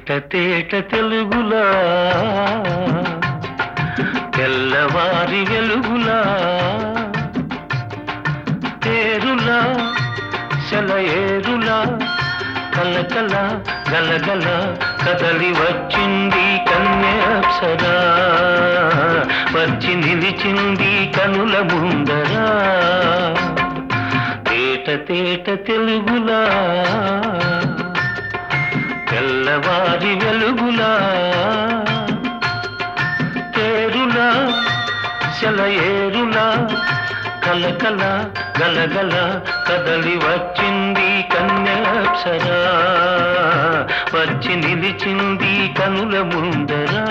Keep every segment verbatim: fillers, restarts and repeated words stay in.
తేట తేట తెలుగులా తెల్లవారి వెలుగులా తేరులా సెలయేరులా కలకల గలగల కదలి వచ్చింది కన్యాప్సరా వచ్చి నిలిచింది కనుల ముందరా తేట తేట తెలుగులా తెల్లవారి వెలుగులా తేరులా సెలయేరులా కలకల గలగల కదలి వచ్చింది కన్యాప్సరా వచ్చి నిలిచింది కనుల ముందరా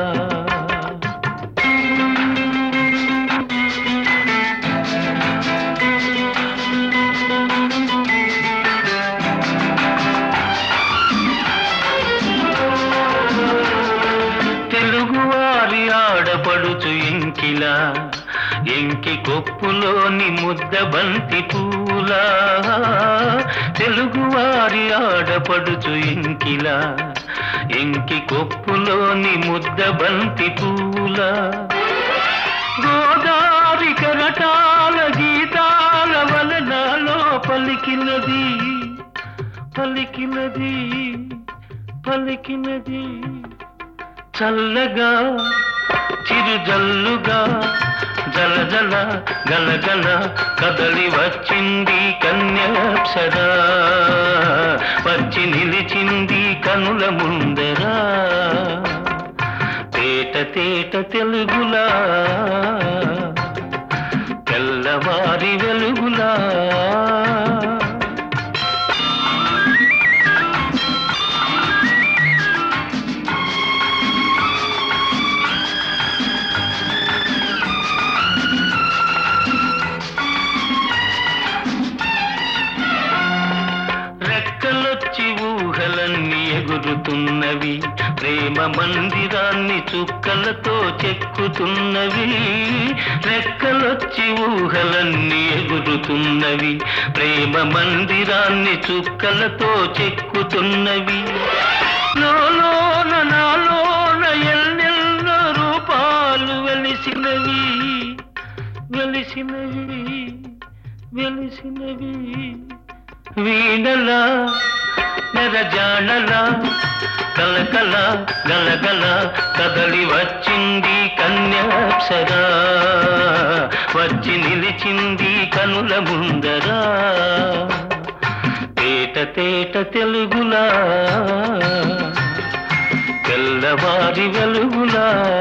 తెలుగువారి ఆడపడుచు ఇంకిలా ఎంకి కొప్పులోని ముద్ద బంతి పూలా తెలుగువారి ఆడపడుచు ఇంకిలా ఎంకి కొప్పులోని ముద్ద బంతి పూలా గోదారి కరటాల గీతాల వలనలో పలికినది పలికినది పలికినది చల్లగా చిరుజల్లుగా జలజల గలగల కదలి వచ్చింది కన్యాప్సరా వచ్చి నిలిచింది కనుల ముందరా తేట తేట తెలుగులా తెల్లవారి వెలుగులా రెక్కలొచ్చి ఊహలన్నీ ఎగురుతున్నవి ప్రేమ మందిరాన్ని చుక్కలతో చెక్కుతున్నవి రెక్కలొచ్చి ఊహలన్నీ ఎగురుతున్నవి ప్రేమ మందిరాన్ని చుక్కలతో చెక్కుతున్నవి లోలోన నాలోన ఎన్నెన్నో రూపాలు వెలిసినవి వెలిసినవి వెలిసినవి వీణలా నెరజానలా కలకల గలగల కదలి వచ్చింది కన్యాప్సరా వచ్చి నిలిచింది కనుల ముందరా తేట తేట తెలుగులా తెల్లవారి వెలుగులా